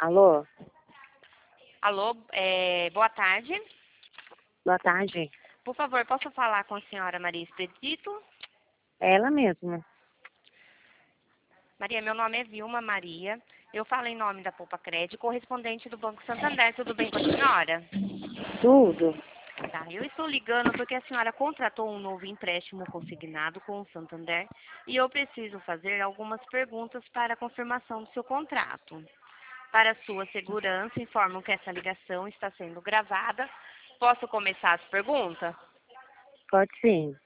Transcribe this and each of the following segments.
Alô? Alô, boa tarde. Boa tarde. Por favor, posso falar com a senhora Maria Expedito? É ela mesma. Maria, meu nome é Vilma Maria. Eu falo em nome da Poupa Crédito, correspondente do Banco Santander. Tudo bem com a senhora? Tudo? Tá, eu estou ligando porque a senhora contratou um novo empréstimo consignado com o Santander e eu preciso fazer algumas perguntas para a confirmação do seu contrato. Para sua segurança, informo que essa ligação está sendo gravada. Posso começar as perguntas? Pode sim.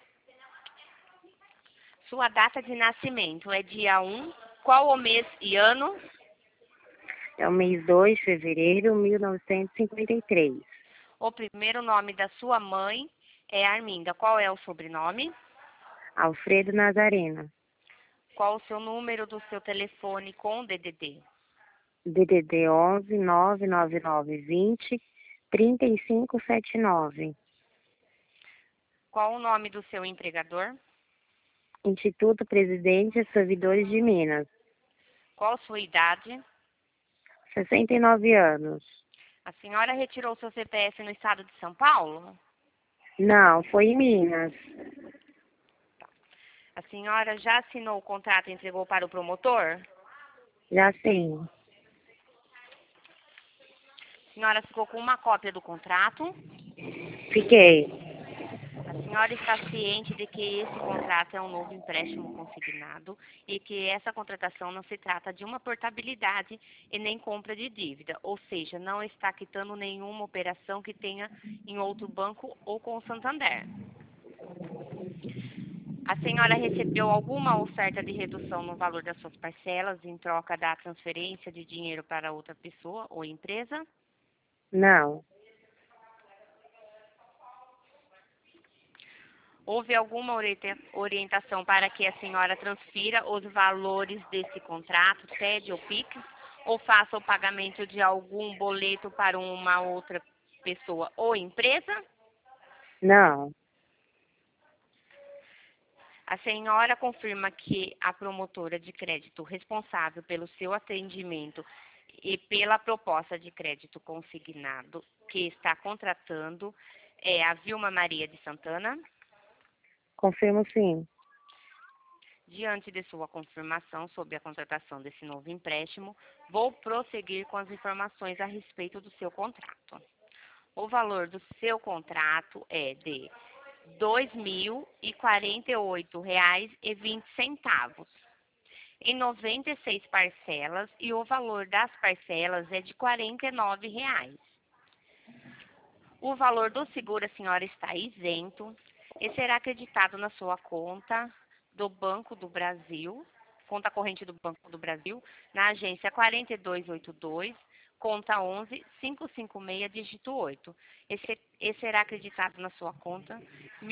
Sua data de nascimento é dia 1. Qual o mês e ano? É o mês 2 de fevereiro de 1953. O primeiro nome da sua mãe é Arminda. Qual é o sobrenome? Alfredo Nazarena. Qual o seu número do seu telefone com DDD? DDD 11 99920 3579. Qual o nome do seu empregador? Instituto Presidente e Servidores de Minas. Qual sua idade? 69 anos. A senhora retirou seu CPF no estado de São Paulo? Não, foi em Minas. A senhora já assinou o contrato e entregou para o promotor? Já sim. A senhora ficou com uma cópia do contrato? Fiquei. A senhora está ciente de que esse contrato é um novo empréstimo consignado e que essa contratação não se trata de uma portabilidade e nem compra de dívida, ou seja, não está quitando nenhuma operação que tenha em outro banco ou com o Santander. A senhora recebeu alguma oferta de redução no valor das suas parcelas em troca da transferência de dinheiro para outra pessoa ou empresa? Não. Houve alguma orientação para que a senhora transfira os valores desse contrato, TED ou PIX, ou faça o pagamento de algum boleto para uma outra pessoa ou empresa? Não. A senhora confirma que a promotora de crédito responsável pelo seu atendimento e pela proposta de crédito consignado que está contratando é a Vilma Maria de Santana? Confirmo sim. Diante de sua confirmação sobre a contratação desse novo empréstimo, vou prosseguir com as informações a respeito do seu contrato. O valor do seu contrato é de R$ 2.048,20 em 96 parcelas e o valor das parcelas é de R$ 49. O valor do seguro, a senhora, está isento e será acreditado na sua conta do Banco do Brasil, conta corrente do Banco do Brasil, na agência 4282, conta 11-556, dígito 8. E será acreditado na sua conta R$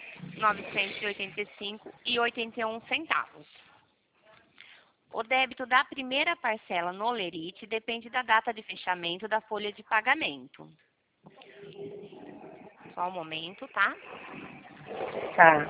1.985,81. O débito da primeira parcela no Lerite depende da data de fechamento da folha de pagamento. Só um momento, tá? Tá.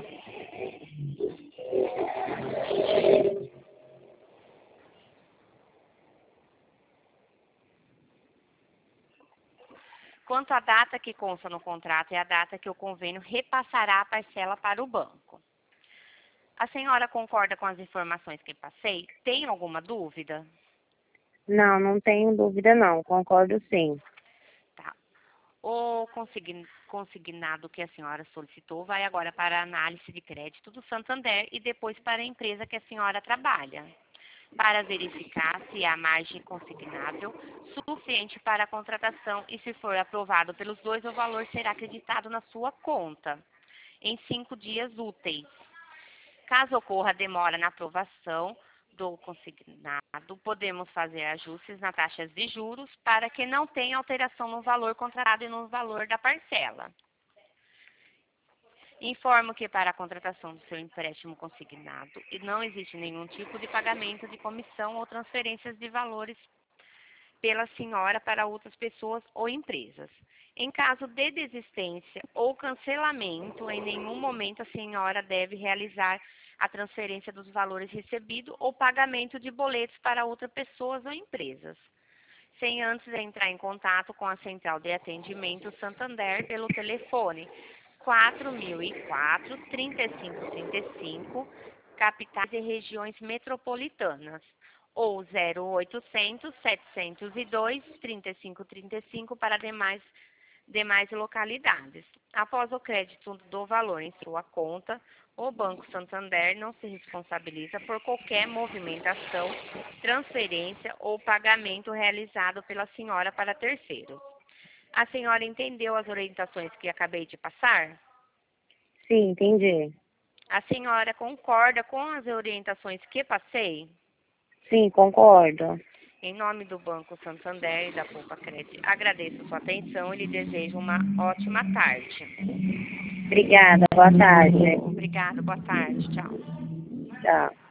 Quanto à data que consta no contrato, é a data que o convênio repassará a parcela para o banco. A senhora concorda com as informações que passei? Tem alguma dúvida? Não, não tenho dúvida não. Concordo sim. Tá. O consignado que a senhora solicitou vai agora para a análise de crédito do Santander e depois para a empresa que a senhora trabalha, para verificar se há margem consignável suficiente para a contratação e, se for aprovado pelos dois, o valor será acreditado na sua conta em 5 dias úteis. Caso ocorra demora na aprovação do consignado, podemos fazer ajustes nas taxas de juros para que não tenha alteração no valor contratado e no valor da parcela. Informo que para a contratação do seu empréstimo consignado não existe nenhum tipo de pagamento de comissão ou transferências de valores pela senhora para outras pessoas ou empresas. Em caso de desistência ou cancelamento, em nenhum momento a senhora deve realizar a transferência dos valores recebidos ou pagamento de boletos para outras pessoas ou empresas. sem antes entrar em contato com a Central de Atendimento Santander pelo telefone 4004-3535, capitais e regiões metropolitanas, ou 0800-702-3535 para demais localidades. Após o crédito do valor em sua conta, o Banco Santander não se responsabiliza por qualquer movimentação, transferência ou pagamento realizado pela senhora para terceiros. A senhora entendeu as orientações que acabei de passar? Sim, entendi. A senhora concorda com as orientações que passei? Sim, concordo. Em nome do Banco Santander e da Poupa Cred, agradeço sua atenção e lhe desejo uma ótima tarde. Obrigada, boa tarde. Obrigada, boa tarde, tchau. Tchau.